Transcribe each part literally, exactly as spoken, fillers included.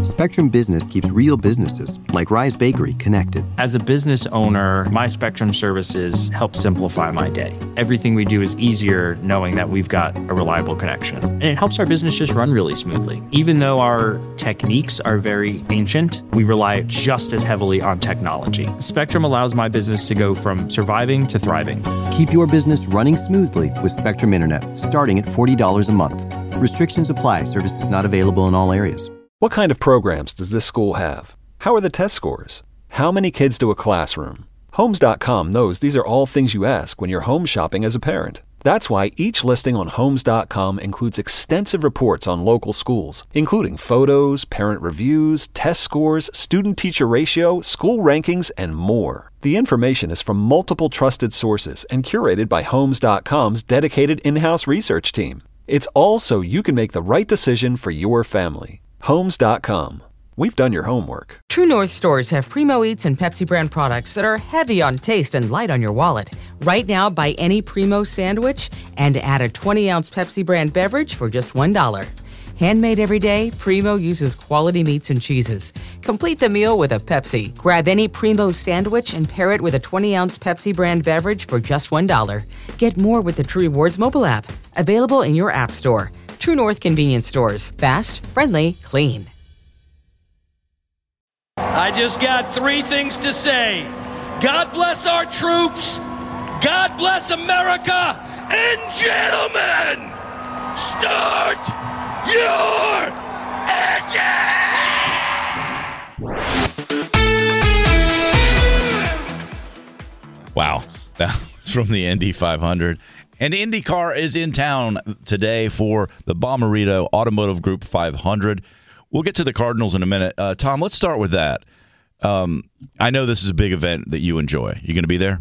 Spectrum Business keeps real businesses, like Rise Bakery, connected. As a business owner, my Spectrum services help simplify my day. Everything we do is easier knowing that we've got a reliable connection. And it helps our business just run really smoothly. Even though our techniques are very ancient, we rely just as heavily on technology. Spectrum allows my business to go from surviving to thriving. Keep your business running smoothly with Spectrum Internet, starting at forty dollars a month. Restrictions apply. Services not available in all areas. What kind of programs does this school have? How are the test scores? How many kids do a classroom? Homes dot com knows these are all things you ask when you're home shopping as a parent. That's why each listing on Homes dot com includes extensive reports on local schools, including photos, parent reviews, test scores, student-teacher ratio, school rankings, and more. The information is from multiple trusted sources and curated by Homes dot com's dedicated in-house research team. It's all so you can make the right decision for your family. Homes dot com. We've done your homework. True North stores have Primo Eats and Pepsi brand products that are heavy on taste and light on your wallet. Right now, buy any Primo sandwich and add a twenty-ounce Pepsi brand beverage for just one dollar. Handmade every day, Primo uses quality meats and cheeses. Complete the meal with a Pepsi. Grab any Primo sandwich and pair it with a twenty-ounce Pepsi brand beverage for just one dollar. Get more with the True Rewards mobile app. Available in your app store. True North convenience stores. Fast, friendly, clean. I just got three things to say. God bless our troops. God bless America. And gentlemen, start your engine! Wow. That was from the Indy five hundred. And IndyCar is in town today for the Bommarito Automotive Group five hundred. We'll get to the Cardinals in a minute. Uh, Tom, let's start with that. Um, I know this is a big event that you enjoy. You going to be there?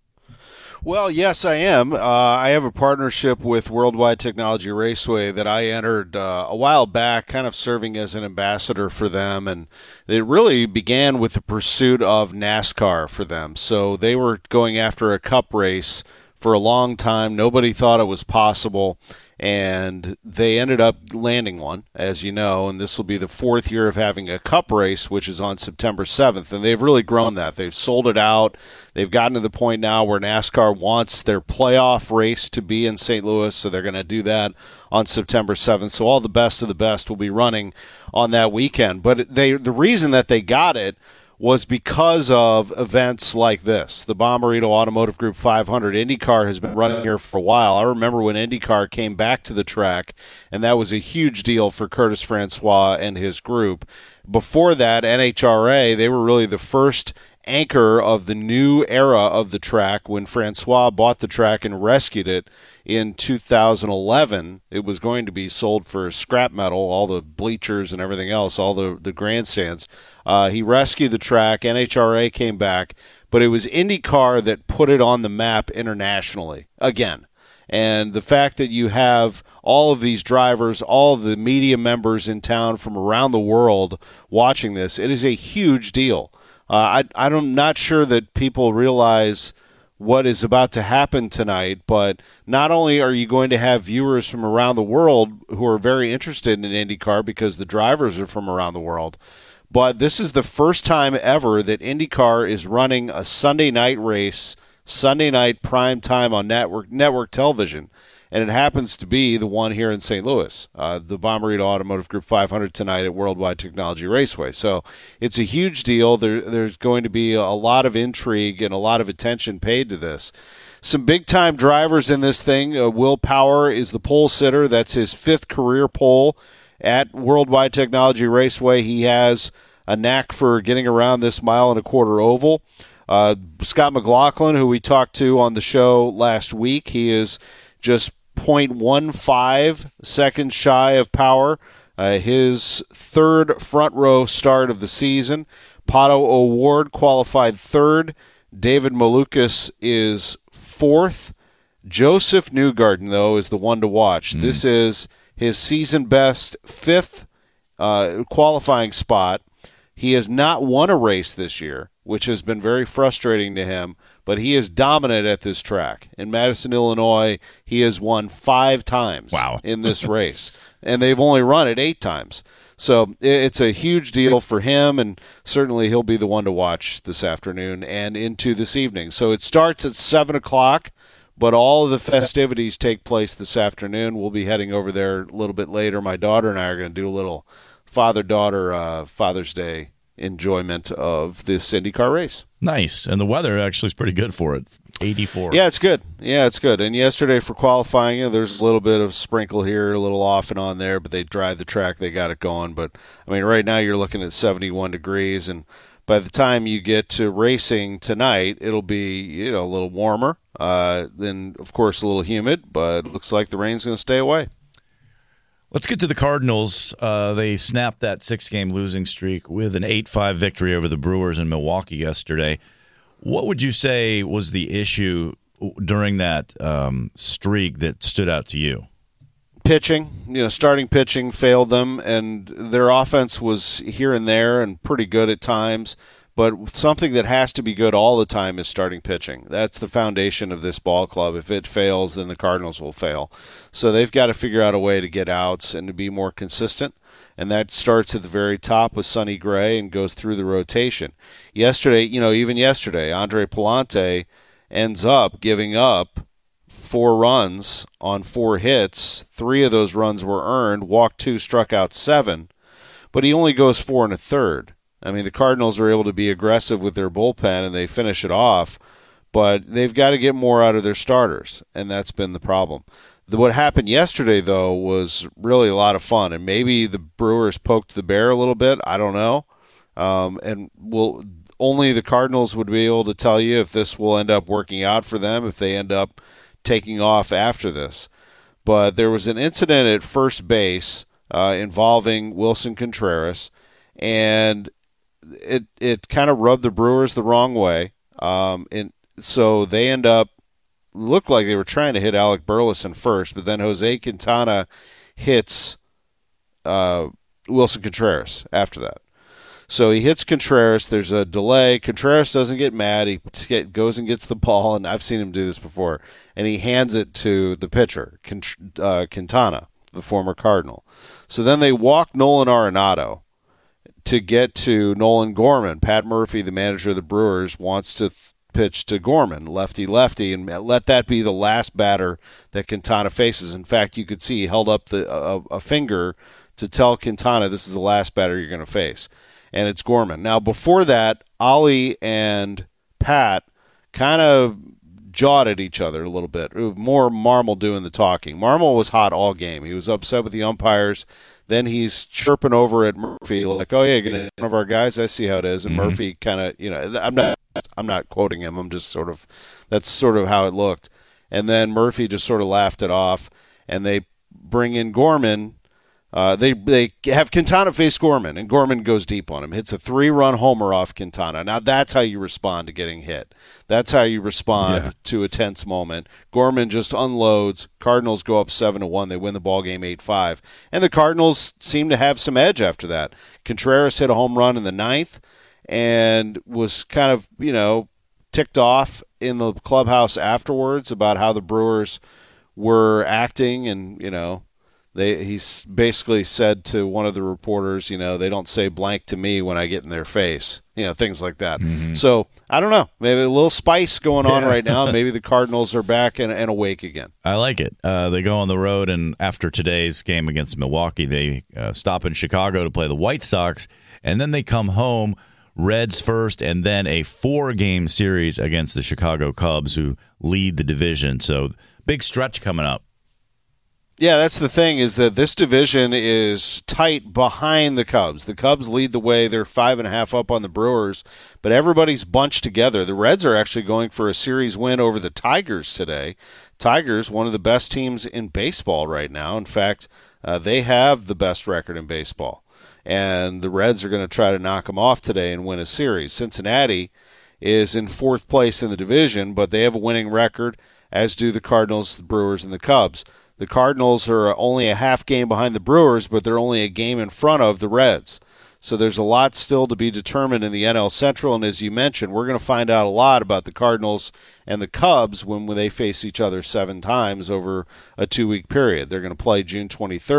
Well, yes, I am. Uh, I have a partnership with Worldwide Technology Raceway that I entered uh, a while back, kind of serving as an ambassador for them. And it really began with the pursuit of NASCAR for them. So they were going after a cup race for a long time. Nobody thought it was possible, and they ended up landing one, as you know, and this will be the fourth year of having a cup race, which is on September seventh, and they've really grown that. They've sold it out. They've gotten to the point now where NASCAR wants their playoff race to be in Saint Louis, so they're going to do that on September seventh. So all the best of the best will be running on that weekend. But they, the reason that they got it was because of events like this. The Bommarito Automotive Group five hundred. IndyCar has been running here for a while. I remember when IndyCar came back to the track, and that was a huge deal for Curtis Francois and his group. Before that, N H R A, they were really the first anchor of the new era of the track. When Francois bought the track and rescued it in two thousand eleven, it was going to be sold for scrap metal, all the bleachers and everything else, all the, the grandstands. Uh, he rescued the track. N H R A came back, but it was IndyCar that put it on the map internationally again. And the fact that you have all of these drivers, all of the media members in town from around the world watching this, it is a huge deal. Uh, I, I'm not sure that people realize what is about to happen tonight, but not only are you going to have viewers from around the world who are very interested in IndyCar because the drivers are from around the world, but this is the first time ever that IndyCar is running a Sunday night race, Sunday night prime time on network network television, and it happens to be the one here in Saint Louis, uh, the Bommarito Automotive Group five hundred tonight at Worldwide Technology Raceway. So it's a huge deal. There, there's going to be a lot of intrigue and a lot of attention paid to this. Some big-time drivers in this thing. Uh, Will Power is the pole sitter. That's his fifth career pole at Worldwide Technology Raceway. He has a knack for getting around this mile and a quarter oval. Uh, Scott McLaughlin, who we talked to on the show last week, he is just zero point one five seconds shy of Power. Uh, his third front row start of the season. Pato O'Ward qualified third. David Malukas is fourth. Joseph Newgarden, though, is the one to watch. Mm. This is his season best fifth uh, qualifying spot. He has not won a race this year, which has been very frustrating to him, but he is dominant at this track. In Madison, Illinois, he has won five times wow. in this race, and they've only run it eight times. So it's a huge deal for him, and certainly he'll be the one to watch this afternoon and into this evening. So it starts at seven o'clock, but all of the festivities take place this afternoon. We'll be heading over there a little bit later. My daughter and I are going to do a little father-daughter uh, Father's Day enjoyment of this IndyCar race. Nice. And the weather actually is pretty good for it. eighty-four. Yeah, it's good. Yeah, it's good. And yesterday for qualifying, you know, there's a little bit of sprinkle here, a little off and on there, but they drive the track. They got it going. But, I mean, right now you're looking at seventy-one degrees, and by the time you get to racing tonight, it'll be, you know, a little warmer. Uh, then, of course, a little humid, but it looks like the rain's going to stay away. Let's get to the Cardinals. Uh, they snapped that six-game losing streak with an eight five victory over the Brewers in Milwaukee yesterday. What would you say was the issue during that um, streak that stood out to you? Pitching. You know, starting pitching failed them, and their offense was here and there and pretty good at times. But something that has to be good all the time is starting pitching. That's the foundation of this ball club. If it fails, then the Cardinals will fail. So they've got to figure out a way to get outs and to be more consistent. And that starts at the very top with Sonny Gray and goes through the rotation. Yesterday, you know, even yesterday, Andre Palante ends up giving up four runs on four hits. Three of those runs were earned, walked two, struck out seven. But he only goes four and a third. I mean, the Cardinals are able to be aggressive with their bullpen, and they finish it off, but they've got to get more out of their starters, and that's been the problem. The, what happened yesterday, though, was really a lot of fun, and maybe the Brewers poked the bear a little bit. I don't know. Um, and we'll, only the Cardinals would be able to tell you if this will end up working out for them, if they end up taking off after this. But there was an incident at first base uh, involving Wilson Contreras, and it it kind of rubbed the Brewers the wrong way. Um, and so they end up, looked like they were trying to hit Alec Burleson first, but then Jose Quintana hits uh, Wilson Contreras after that. So he hits Contreras. There's a delay. Contreras doesn't get mad. He get, goes and gets the ball, and I've seen him do this before, and he hands it to the pitcher, uh, Quintana, the former Cardinal. So then they walk Nolan Arenado to get to Nolan Gorman. Pat Murphy, the manager of the Brewers, wants to th- pitch to Gorman, lefty-lefty, and let that be the last batter that Quintana faces. In fact, you could see he held up the, a, a finger to tell Quintana this is the last batter you're going to face, and it's Gorman. Now, before that, Ollie and Pat kind of jawed at each other a little bit. More Marmol doing the talking. Marmol was hot all game. He was upset with the umpires. Then he's chirping over at Murphy like, "Oh yeah, you're gonna hit one of our guys. I see how it is." And mm-hmm. Murphy kind of, you know, I'm not, I'm not quoting him. I'm just sort of, that's sort of how it looked. And then Murphy just sort of laughed it off, and they bring in Gorman. Uh, they they have Quintana face Gorman, and Gorman goes deep on him, hits a three-run homer off Quintana. Now that's how you respond to getting hit. That's how you respond yeah. to a tense moment. Gorman just unloads. Cardinals go up seven to one. They win the ball game eight five, and the Cardinals seem to have some edge after that. Contreras hit a home run in the ninth, and was kind of you know ticked off in the clubhouse afterwards about how the Brewers were acting, and you know. They he's basically said to one of the reporters, you know, they don't say blank to me when I get in their face, you know, things like that. Mm-hmm. So I don't know, maybe a little spice going on yeah. right now. Maybe the Cardinals are back and, and awake again. I like it. Uh, they go on the road, and after today's game against Milwaukee, they uh, stop in Chicago to play the White Sox, and then they come home. Reds first, and then a four-game series against the Chicago Cubs, who lead the division. So big stretch coming up. Yeah, that's the thing, is that this division is tight behind the Cubs. The Cubs lead the way. They're five and a half up on the Brewers, but everybody's bunched together. The Reds are actually going for a series win over the Tigers today. Tigers, one of the best teams in baseball right now. In fact, uh, they have the best record in baseball. And the Reds are going to try to knock them off today and win a series. Cincinnati is in fourth place in the division, but they have a winning record, as do the Cardinals, the Brewers, and the Cubs. The Cardinals are only a half game behind the Brewers, but they're only a game in front of the Reds. So there's a lot still to be determined in the N L Central, and as you mentioned, we're going to find out a lot about the Cardinals and the Cubs when, when they face each other seven times over a two-week period. They're going to play June twenty-third,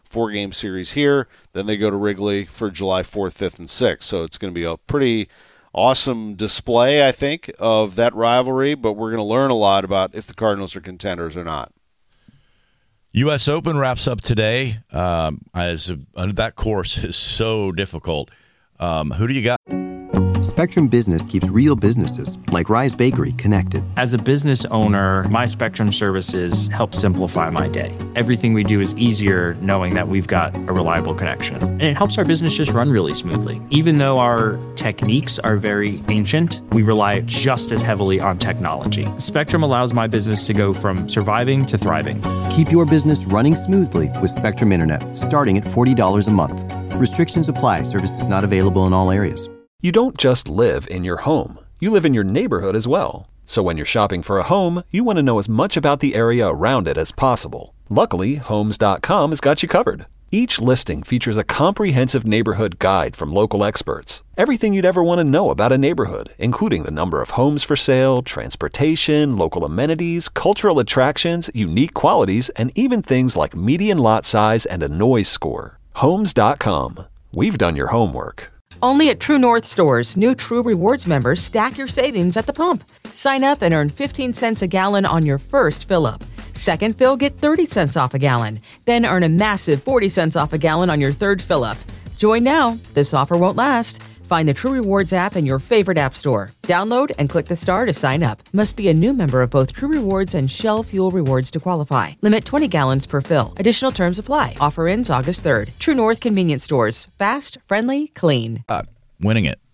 four-game series here. Then they go to Wrigley for July fourth, fifth, and sixth. So it's going to be a pretty awesome display, I think, of that rivalry, but we're going to learn a lot about if the Cardinals are contenders or not. U S Open wraps up today. Um, as uh, that course is so difficult. Um, who do you got? Spectrum Business keeps real businesses, like Rise Bakery, connected. As a business owner, my Spectrum services help simplify my day. Everything we do is easier knowing that we've got a reliable connection. And it helps our business just run really smoothly. Even though our techniques are very ancient, we rely just as heavily on technology. Spectrum allows my business to go from surviving to thriving. Keep your business running smoothly with Spectrum Internet, starting at forty dollars a month. Restrictions apply. Services not available in all areas. You don't just live in your home. You live in your neighborhood as well. So when you're shopping for a home, you want to know as much about the area around it as possible. Luckily, Homes dot com has got you covered. Each listing features a comprehensive neighborhood guide from local experts. Everything you'd ever want to know about a neighborhood, including the number of homes for sale, transportation, local amenities, cultural attractions, unique qualities, and even things like median lot size and a noise score. Homes dot com. We've done your homework. Only at True North stores, new True Rewards members stack your savings at the pump. Sign up and earn fifteen cents a gallon on your first fill-up. Second fill, get thirty cents off a gallon. Then earn a massive forty cents off a gallon on your third fill-up. Join now. This offer won't last. Find the True Rewards app in your favorite app store. Download and click the star to sign up. Must be a new member of both True Rewards and Shell Fuel Rewards to qualify. Limit twenty gallons per fill. Additional terms apply. Offer ends August third. True North Convenience Stores. Fast, friendly, clean. Uh, winning it.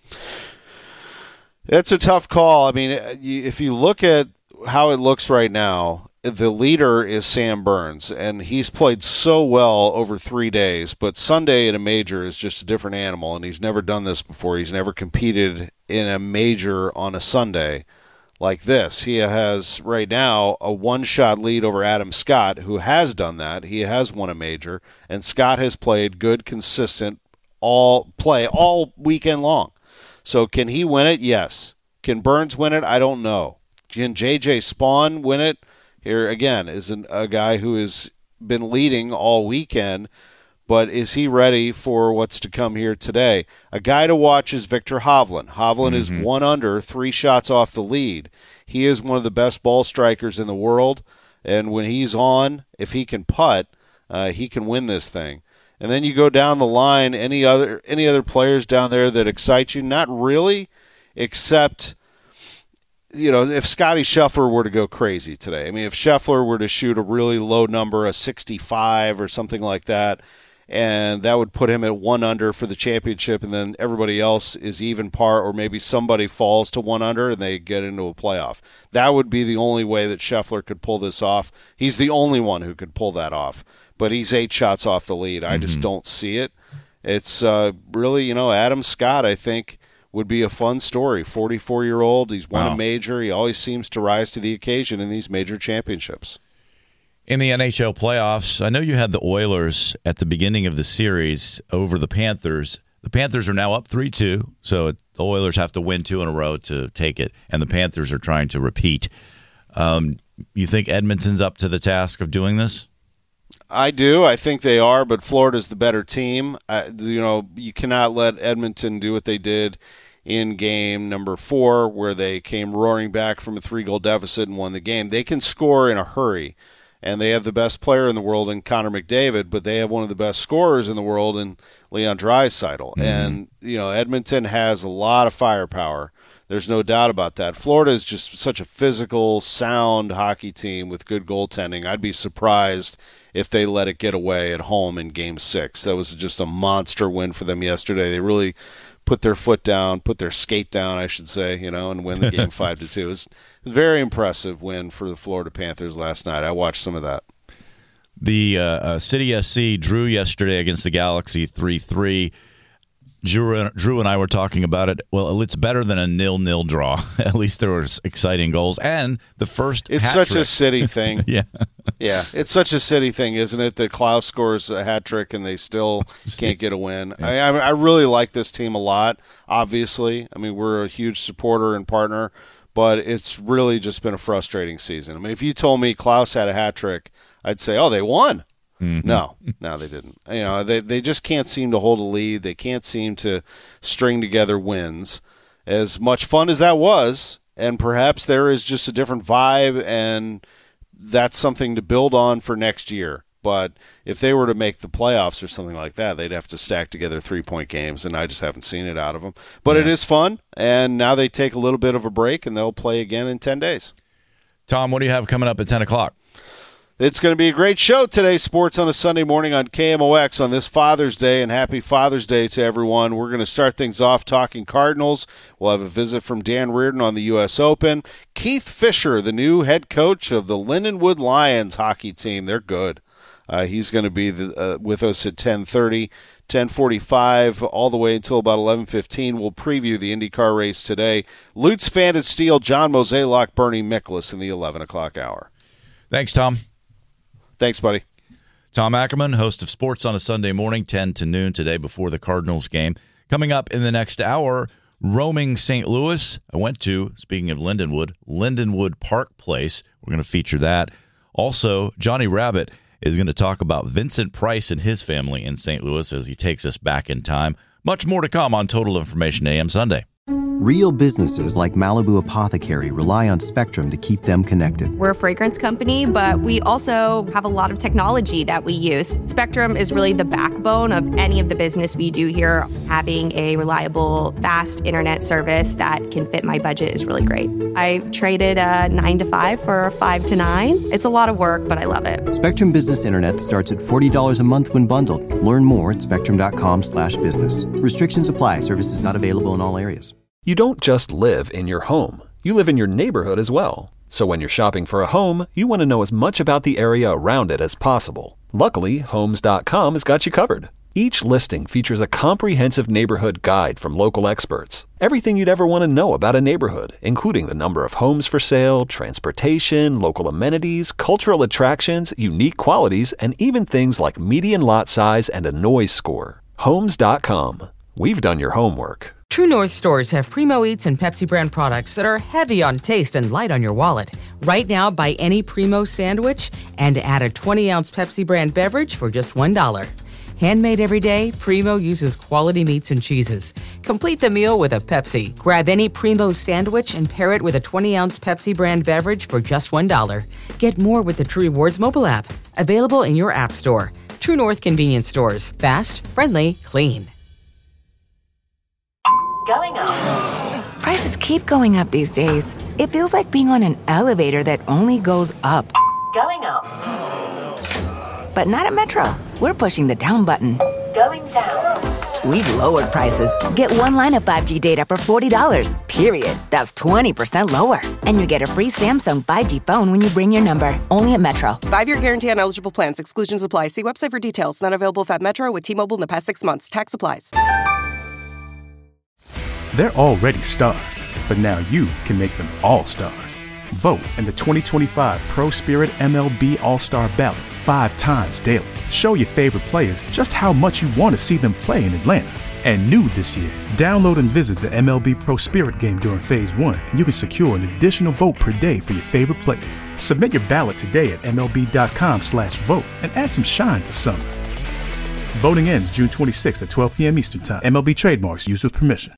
It's a tough call. I mean, if you look at how it looks right now, the leader is Sam Burns, and he's played so well over three days, but Sunday at a major is just a different animal, and he's never done this before. He's never competed in a major on a Sunday like this. He has, right now, a one-shot lead over Adam Scott, who has done that. He has won a major, and Scott has played good, consistent all play all weekend long. So can he win it? Yes. Can Burns win it? I don't know. Can J J Spawn win it? Here, again, is an, a guy who has been leading all weekend, but is he ready for what's to come here today? A guy to watch is Victor Hovland. Hovland mm-hmm. is one under, three shots off the lead. He is one of the best ball strikers in the world, and when he's on, if he can putt, uh, he can win this thing. And then you go down the line, any other any other players down there that excite you? Not really, except, you know, if Scotty Scheffler were to go crazy today. I mean, if Scheffler were to shoot a really low number, a sixty-five or something like that, and that would put him at one under for the championship, and then everybody else is even par, or maybe somebody falls to one under and they get into a playoff. That would be the only way that Scheffler could pull this off. He's the only one who could pull that off. But he's eight shots off the lead. I mm-hmm. just don't see it. It's uh, really, you know, Adam Scott, I think, would be a fun story. forty-four-year-old, he's won wow. a major. He always seems to rise to the occasion in these major championships. In the N H L playoffs, I know you had the Oilers at the beginning of the series over the Panthers. The Panthers are now up three two, so the Oilers have to win two in a row to take it, and the Panthers are trying to repeat. Um, you think Edmonton's up to the task of doing this? I do. I think they are, but Florida's the better team. Uh, you know, you cannot let Edmonton do what they did in game number four, where they came roaring back from a three-goal deficit and won the game. They can score in a hurry, and they have the best player in the world in Connor McDavid, but they have one of the best scorers in the world in Leon Draisaitl. Mm-hmm. And, you know, Edmonton has a lot of firepower. There's no doubt about that. Florida is just such a physical, sound hockey team with good goaltending. I'd be surprised if they let it get away at home in Game six. That was just a monster win for them yesterday. They really put their foot down, put their skate down, I should say, you know, and win the game five to two. It was a very impressive win for the Florida Panthers last night. I watched some of that. The uh, uh, City S C drew yesterday against the Galaxy three three. Drew, Drew and I were talking about it. Well, it's better than a nil-nil draw. At least there were exciting goals. And the first It's hat such trick. a City thing. yeah. Yeah, it's such a City thing, isn't it, that Klaus scores a hat trick and they still can't get a win. Yeah. I, I really like this team a lot, obviously. I mean, we're a huge supporter and partner, but it's really just been a frustrating season. I mean, if you told me Klaus had a hat trick, I'd say, oh, they won. Mm-hmm. No, no, they didn't. You know, they they just can't seem to hold a lead. They can't seem to string together wins. As much fun as that was, and perhaps there is just a different vibe, and that's something to build on for next year. But if they were to make the playoffs or something like that, they'd have to stack together three-point games, and I just haven't seen it out of them. But yeah. It is fun, and now they take a little bit of a break, and they'll play again in ten days. Tom, what do you have coming up at ten o'clock? It's going to be a great show today, Sports on a Sunday morning on K M O X on this Father's Day, and happy Father's Day to everyone. We're going to start things off talking Cardinals. We'll have a visit from Dan Reardon on the U S Open. Keith Fisher, the new head coach of the Lindenwood Lions hockey team. They're good. Uh, he's going to be the, uh, with us at ten thirty, ten forty-five, all the way until about eleven fifteen. We'll preview the IndyCar race today. Lutz Van den Steel, John Mozeliak, Bernie Miklasz in the eleven o'clock hour. Thanks, Tom. Thanks, buddy. Tom Ackerman, host of Sports on a Sunday morning, ten to noon today before the Cardinals game. Coming up in the next hour, roaming Saint Louis. I went to, speaking of Lindenwood, Lindenwood Park Place. We're going to feature that. Also, Johnny Rabbit is going to talk about Vincent Price and his family in Saint Louis as he takes us back in time. Much more to come on Total Information A M Sunday. Real businesses like Malibu Apothecary rely on Spectrum to keep them connected. We're a fragrance company, but we also have a lot of technology that we use. Spectrum is really the backbone of any of the business we do here. Having a reliable, fast internet service that can fit my budget is really great. I traded a nine to five for a five to nine. It's a lot of work, but I love it. Spectrum Business Internet starts at forty dollars a month when bundled. Learn more at spectrum.com slash business. Restrictions apply. Services not available in all areas. You don't just live in your home. You live in your neighborhood as well. So when you're shopping for a home, you want to know as much about the area around it as possible. Luckily, Homes dot com has got you covered. Each listing features a comprehensive neighborhood guide from local experts. Everything you'd ever want to know about a neighborhood, including the number of homes for sale, transportation, local amenities, cultural attractions, unique qualities, and even things like median lot size and a noise score. Homes dot com. We've done your homework. True North stores have Primo Eats and Pepsi brand products that are heavy on taste and light on your wallet. Right now, buy any Primo sandwich and add a twenty-ounce Pepsi brand beverage for just one dollar. Handmade every day, Primo uses quality meats and cheeses. Complete the meal with a Pepsi. Grab any Primo sandwich and pair it with a twenty-ounce Pepsi brand beverage for just one dollar. Get more with the True Rewards mobile app. Available in your app store. True North convenience stores. Fast, friendly, clean. Going up. Prices keep going up these days. It feels like being on an elevator that only goes up. Going up. But not at Metro. We're pushing the down button. Going down. We've lowered prices. Get one line of five G data for forty dollars. Period. That's twenty percent lower. And you get a free Samsung five G phone when you bring your number. Only at Metro. Five-year guarantee on eligible plans. Exclusions apply. See website for details. Not available at Metro with T-Mobile in the past six months. Tax applies. They're already stars, but now you can make them all stars. Vote in the twenty twenty-five Pro Spirit M L B All-Star Ballot five times daily. Show your favorite players just how much you want to see them play in Atlanta. And new this year, download and visit the M L B Pro Spirit game during Phase one, and you can secure an additional vote per day for your favorite players. Submit your ballot today at M L B dot com slash vote and add some shine to summer. Voting ends June twenty-sixth at twelve p.m. Eastern Time. M L B trademarks used with permission.